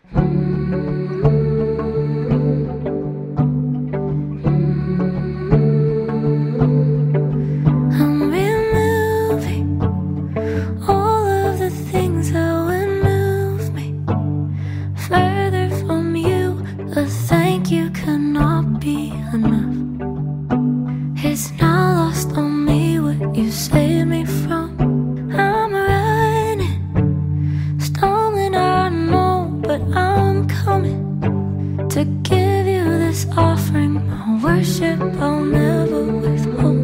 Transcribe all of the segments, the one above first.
All of the things that would move me further from you. A thank you cannot be enough. It's not lost on me what you saved me from. I'm running, stumbling, I know, but I'm coming to give you this offering. My worship I'll never withhold.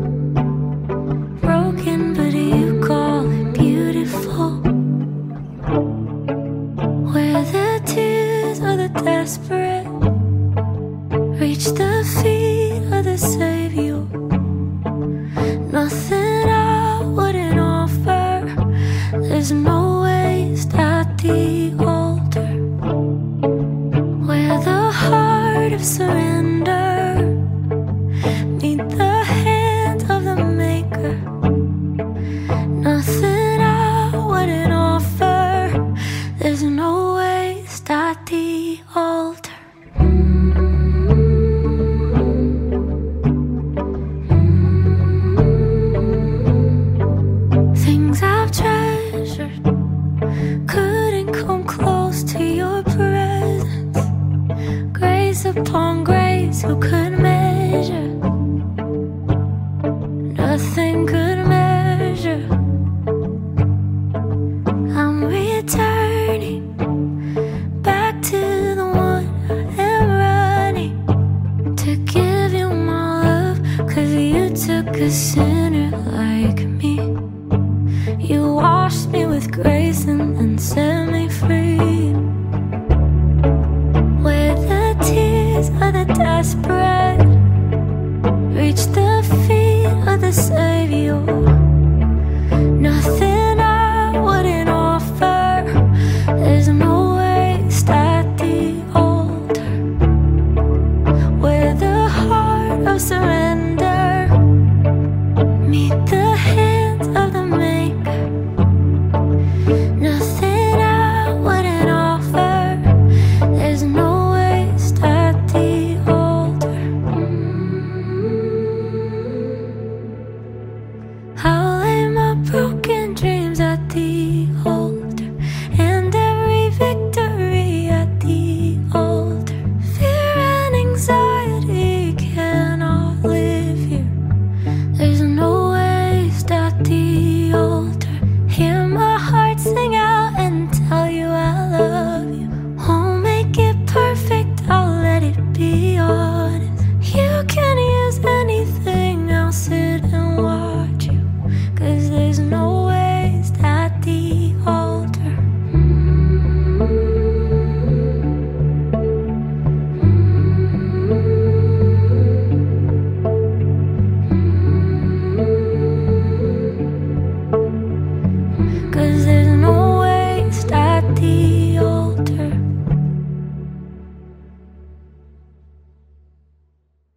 Broken, but you call it beautiful. Where the tears of the desperate reach the feet of the Savior. Nothing I wouldn't offer. There's no waste at the altar. Where the heart of surrender meet the hand of the Maker. Nothing I wouldn't offer. There's no waste at the altar. Things I've treasured couldn't come close to your presence. Grace upon grace, who could